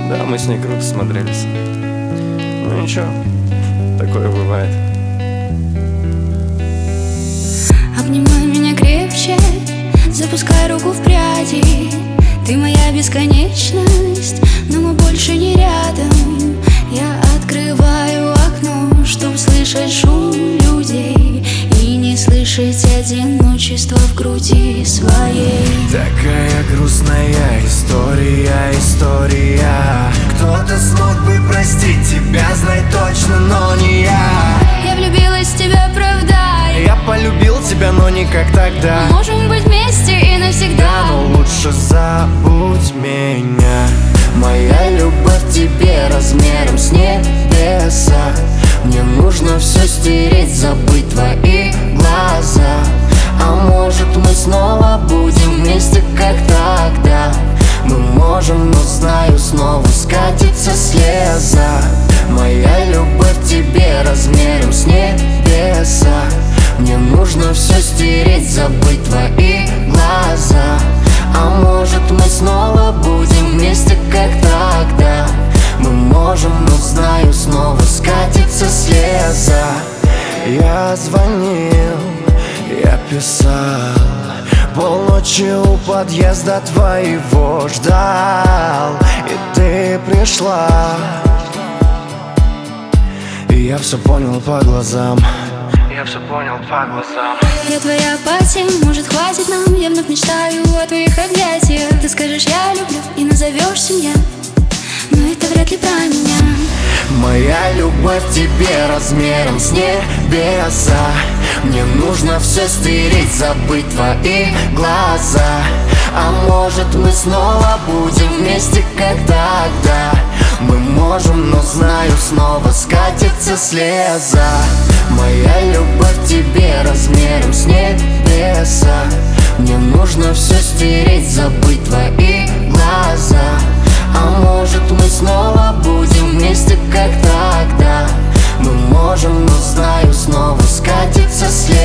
Да, мы с ней круто смотрелись. Ну ничего, такое бывает. Обнимай меня крепче, запускай руку в пряди. Ты моя бесконечность, но мы больше не рядом. Я открываю окно, чтоб слышать шум людей и не слышать одиночество в груди своей. Такая грустная история. Кто-то смог бы простить тебя, знай точно, но не я. Я влюбилась в тебя, правда. Я полюбил тебя, но не как тогда. Можем быть вместе и навсегда. Да, но лучше забудь меня. Моя любовь к тебе размером с небеса. Мне нужно все стереть, забыть твои глаза. А может мы снова будем вместе, как тогда? Мы можем, но знаю, снова скатится слеза. Моя любовь к тебе размером с небеса. Мне нужно все стереть, забыть твои глаза. А может мы снова будем вместе, как тогда? Мы можем, но знаю, снова скатится слеза. Я звонил, я писал, полночи у подъезда твоего ждал. И ты пришла, и я все понял по глазам. Я твоя апатия, может хватит нам. Я вновь мечтаю о твоих объятиях. Ты скажешь я люблю и назовешь семья, но это вряд ли про меня. Моя любовь к тебе размером с небеса. Мне нужно все стереть, забыть твои глаза. А может мы снова будем вместе, как тогда? Мы можем, но знаю, снова скатится слеза. Моя любовь к тебе размером с небеса. Мне нужно все стереть, забыть твои глаза. А может мы снова будем вместе, как тогда? Мы можем, но знаю, снова скатится слеза.